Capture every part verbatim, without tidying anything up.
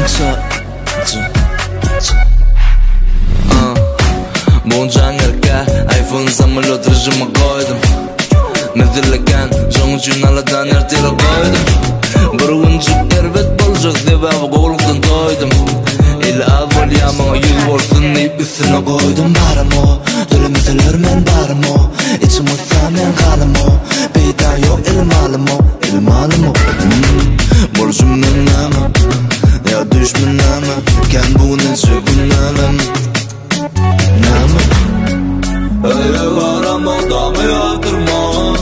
Bunca ngerga iPhone samolo tırjıma koydum Mezirleken çoğun jurnaladan ertele koydum Bir uncuk tervet bolacak deb abi qo'lumdan toydum El avval yamana yuz bolsun deyip üstüne koydum. Barım o, dölümüzülür men barım o İçim olsa men kanım o Beytan yok ilmalım o, ilmalım o Borcumdan nama, ya düşmün nama Ken bu nece günlerim Nama Öyle varam adamı yatırma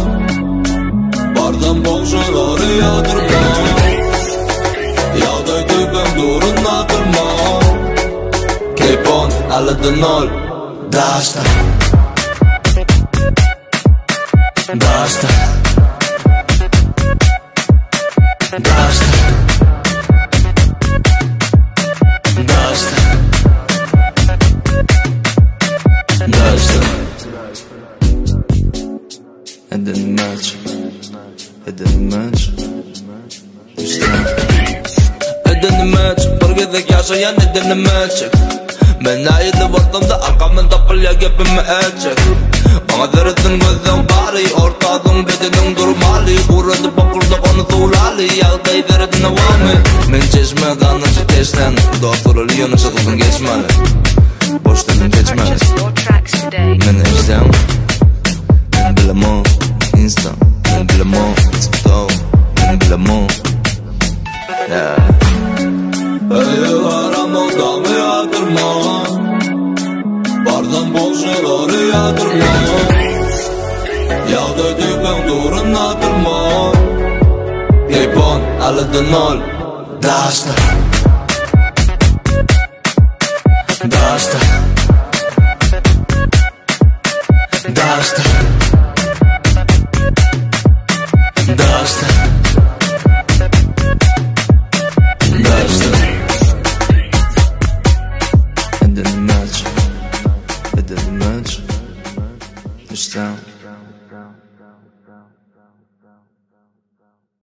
Bardan bolşaları yatırma Yağday tüpem durun atırma Keep on, alıdın ol Daşta Daşta Daşta Daşta Daşta And then match And then match And then match Birgedek yaşayan and then match Ben ayıdı ortamda arkamdan tapılya gepimi edecek Bana veretin gözden bari Ortadın bedenin durmalı Uğradı bakırda onu tuğlalı Yağday veretin avamı Men çeşme kanıcı teşten Doktor ölüyonu çatılsın geçmeli Boş dedim geçmeli Men eşten Men bilemem Insta Men bilemem TikTok Men bilemem Yeah Öyle varam odamı yatırma Bardan bolşaları yatırma Yağday tüpem durun atırma Keep on, alıdın ol Daşta Daşta Daşta Daşta Daşta And then match And then match It's down